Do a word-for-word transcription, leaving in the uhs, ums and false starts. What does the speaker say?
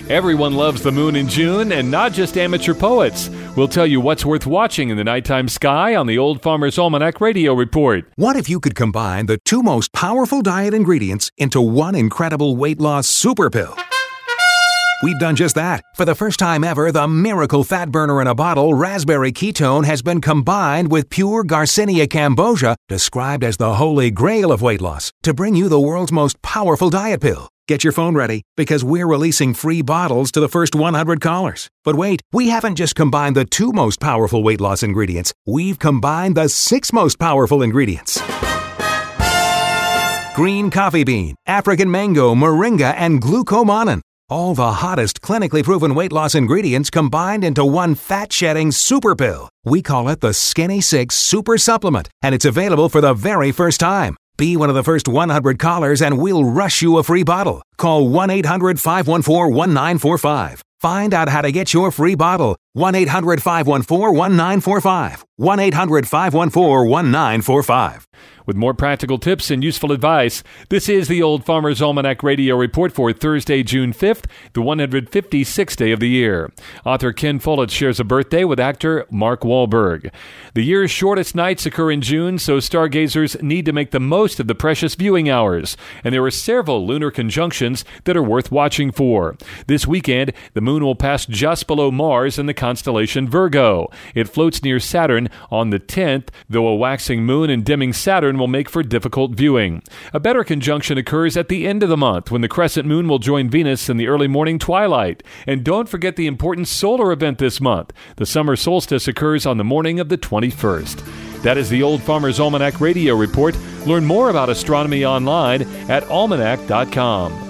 Everyone loves the moon in June, and not just amateur poets. We'll tell you what's worth watching in the nighttime sky on the Old Farmer's Almanac Radio Report. What if you could combine the two most powerful diet ingredients into one incredible weight loss super pill? We've done just that. For the first time ever, the miracle fat burner in a bottle, Raspberry Ketone, has been combined with pure Garcinia cambogia, described as the holy grail of weight loss, to bring you the world's most powerful diet pill. Get your phone ready, because we're releasing free bottles to the first one hundred callers. But wait, we haven't just combined the two most powerful weight loss ingredients. We've combined the six most powerful ingredients. Green coffee bean, African mango, moringa, and glucomannan. All the hottest clinically proven weight loss ingredients combined into one fat-shedding super pill. We call it the Skinny six Super Supplement, and it's available for the very first time. Be one of the first one hundred callers and we'll rush you a free bottle. Call one eight hundred five one four one nine four five. Find out how to get your free bottle. one eight hundred five one four one nine four five. one eight hundred five one four one nine four five. With more practical tips and useful advice, this is the Old Farmer's Almanac Radio Report for Thursday, June fifth, the one hundred fifty-sixth day of the year. Author Ken Follett shares a birthday with actor Mark Wahlberg. The year's shortest nights occur in June, so stargazers need to make the most of the precious viewing hours. And there are several lunar conjunctions that are worth watching for. This weekend, the moon will pass just below Mars in the constellation Virgo. It floats near Saturn on the tenth, though a waxing moon and dimming Saturn will make for difficult viewing. A better conjunction occurs at the end of the month when the crescent moon will join Venus in the early morning twilight. And don't forget the important solar event this month. The summer solstice occurs on the morning of the twenty-first. That is the Old Farmer's Almanac Radio Report. Learn more about astronomy online at almanac dot com.